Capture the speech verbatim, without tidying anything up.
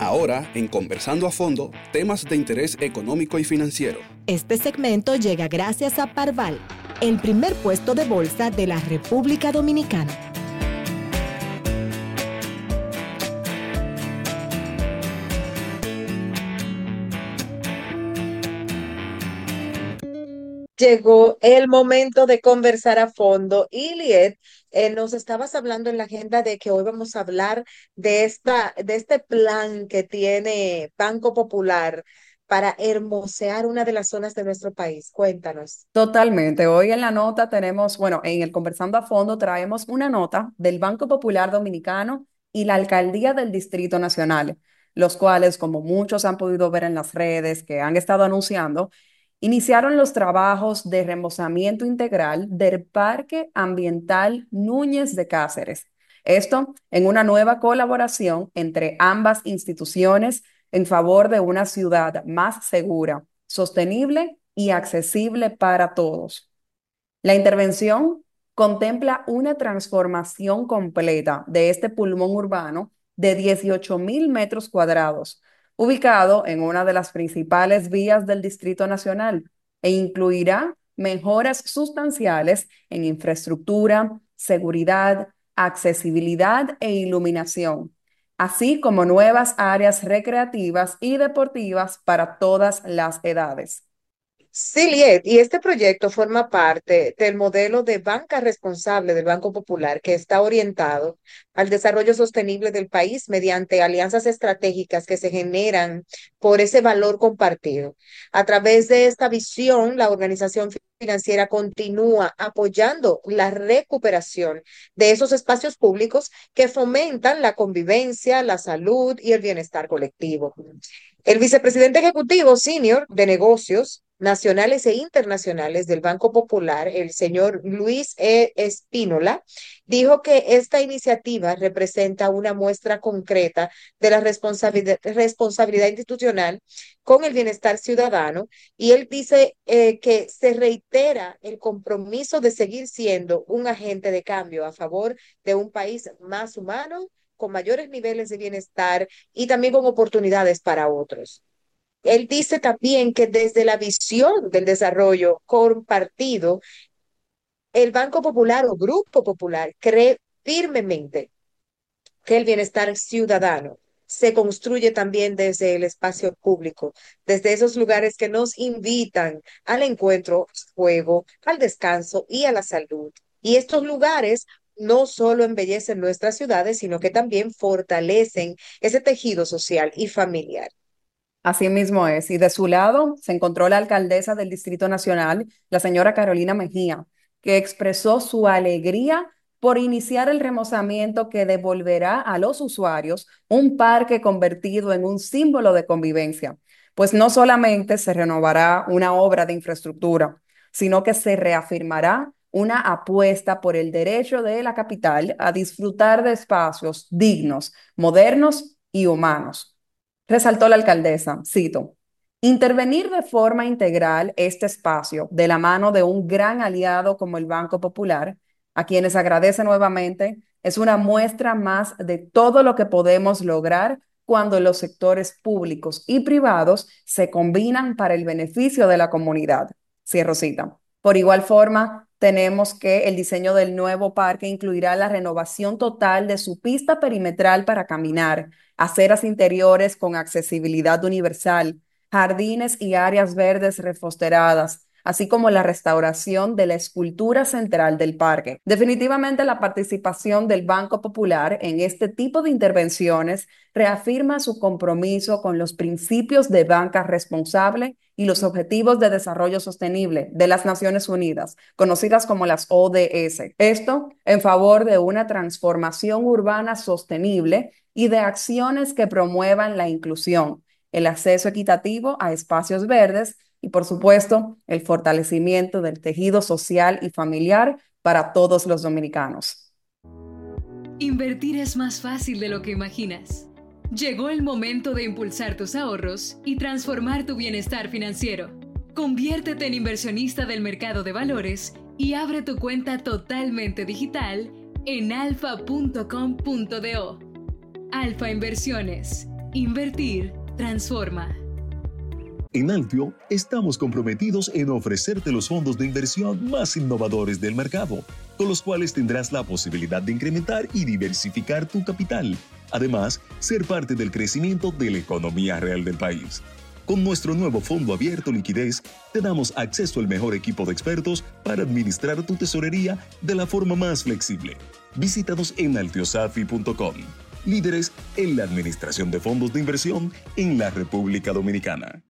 Ahora, en Conversando a Fondo, temas de interés económico y financiero. Este segmento llega gracias a Parval, el primer puesto de bolsa de la República Dominicana. Llegó el momento de conversar a fondo. Y Liet, eh, nos estabas hablando en la agenda de que hoy vamos a hablar de esta, de este plan que tiene Banco Popular para hermosear una de las zonas de nuestro país. Cuéntanos. Totalmente. Hoy en la nota tenemos, bueno, en el Conversando a Fondo traemos una nota del Banco Popular Dominicano y la Alcaldía del Distrito Nacional, los cuales, como muchos han podido ver en las redes que han estado anunciando, iniciaron los trabajos de remozamiento integral del Parque Ambiental Núñez de Cáceres. Esto en una nueva colaboración entre ambas instituciones en favor de una ciudad más segura, sostenible y accesible para todos. La intervención contempla una transformación completa de este pulmón urbano de dieciocho mil metros cuadrados, ubicado en una de las principales vías del Distrito Nacional, e incluirá mejoras sustanciales en infraestructura, seguridad, accesibilidad e iluminación, así como nuevas áreas recreativas y deportivas para todas las edades. Sí, Liet, y este proyecto forma parte del modelo de banca responsable del Banco Popular, que está orientado al desarrollo sostenible del país mediante alianzas estratégicas que se generan por ese valor compartido. A través de esta visión, la organización financiera continúa apoyando la recuperación de esos espacios públicos que fomentan la convivencia, la salud y el bienestar colectivo. El vicepresidente ejecutivo senior de negocios nacionales e internacionales del Banco Popular, el señor Luis E. Espínola, dijo que esta iniciativa representa una muestra concreta de la responsabilidad, responsabilidad institucional con el bienestar ciudadano, y él dice eh, que se reitera el compromiso de seguir siendo un agente de cambio a favor de un país más humano, con mayores niveles de bienestar y también con oportunidades para otros. Él dice también que desde la visión del desarrollo compartido, el Banco Popular o Grupo Popular cree firmemente que el bienestar ciudadano se construye también desde el espacio público, desde esos lugares que nos invitan al encuentro, al juego, al descanso y a la salud. Y estos lugares no solo embellecen nuestras ciudades, sino que también fortalecen ese tejido social y familiar. Así mismo es. Y de su lado se encontró la alcaldesa del Distrito Nacional, la señora Carolina Mejía, que expresó su alegría por iniciar el remozamiento que devolverá a los usuarios un parque convertido en un símbolo de convivencia, pues no solamente se renovará una obra de infraestructura, sino que se reafirmará una apuesta por el derecho de la capital a disfrutar de espacios dignos, modernos y humanos. Resaltó la alcaldesa, cito: intervenir de forma integral este espacio de la mano de un gran aliado como el Banco Popular, a quienes agradece nuevamente, es una muestra más de todo lo que podemos lograr cuando los sectores públicos y privados se combinan para el beneficio de la comunidad. Cierro cita. Por igual forma, tenemos que el diseño del nuevo parque incluirá la renovación total de su pista perimetral para caminar, aceras interiores con accesibilidad universal, jardines y áreas verdes refosteradas, así como la restauración de la escultura central del parque. Definitivamente, la participación del Banco Popular en este tipo de intervenciones reafirma su compromiso con los principios de banca responsable y los Objetivos de Desarrollo Sostenible de las Naciones Unidas, conocidas como las O D S. Esto en favor de una transformación urbana sostenible y de acciones que promuevan la inclusión, el acceso equitativo a espacios verdes y, por supuesto, el fortalecimiento del tejido social y familiar para todos los dominicanos. Invertir es más fácil de lo que imaginas. Llegó el momento de impulsar tus ahorros y transformar tu bienestar financiero. Conviértete en inversionista del mercado de valores y abre tu cuenta totalmente digital en alfa punto com punto do. Alfa Inversiones. Invertir transforma. En Altio, estamos comprometidos en ofrecerte los fondos de inversión más innovadores del mercado, con los cuales tendrás la posibilidad de incrementar y diversificar tu capital. Además, ser parte del crecimiento de la economía real del país. Con nuestro nuevo fondo abierto Liquidez, te damos acceso al mejor equipo de expertos para administrar tu tesorería de la forma más flexible. Visítanos en altiosafi punto com. Líderes en la administración de fondos de inversión en la República Dominicana.